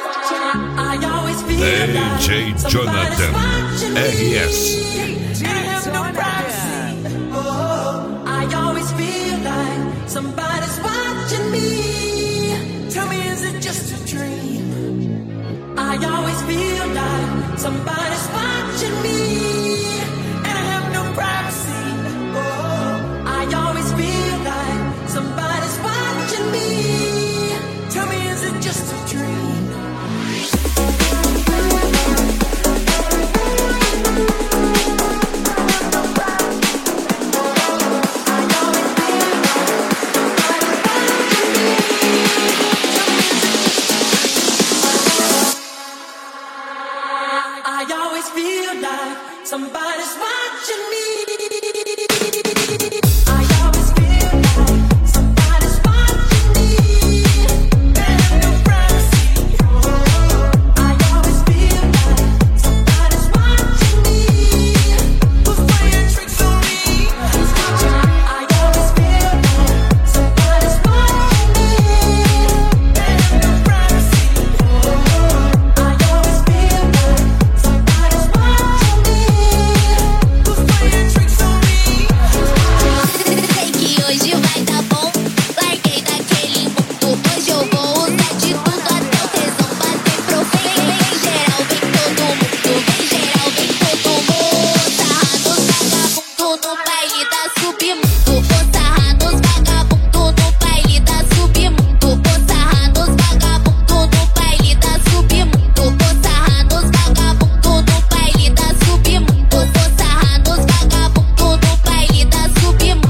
DJ Jonathan RS. I always feel like somebody's watching me. Tell me, is it just a dream? I always feel like somebody's watching me, and I have no privacy. I always feel like somebody's watching me. Tell me, is it just a dream? Somebody's watching me. I always feel like somebody's watching me. They have no privacy. I always feel like somebody's watching me. Who's playing tricks on me? I always feel like somebody's watching me. They have no privacy. I always feel like somebody's watching me. Hoje vai dar bom, larguei daquele mundo. Hoje eu vou usar de tudo até o tesão bater profundo. Vem geral, vem todo mundo. Vem geral, vem todo mundo. Sarra nos vagabundos no baile da submundo. Vou sarrar nos vagabundos no baile da submundo. Vou sarrar nos vagabundos no baile da submundo. Vou sarrar nos vagabundos no baile da submundo. Vou sarrar nos vagabundos no baile da submundo.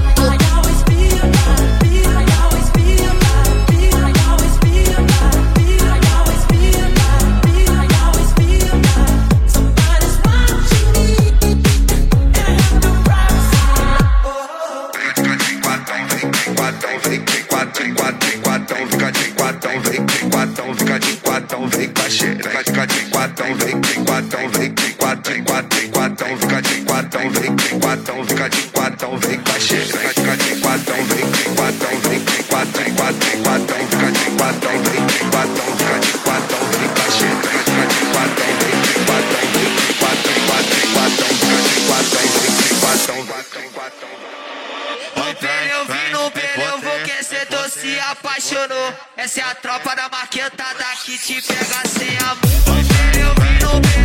Se apaixonou, essa é a tropa da maquetada que te pega sem amor. Eu vi no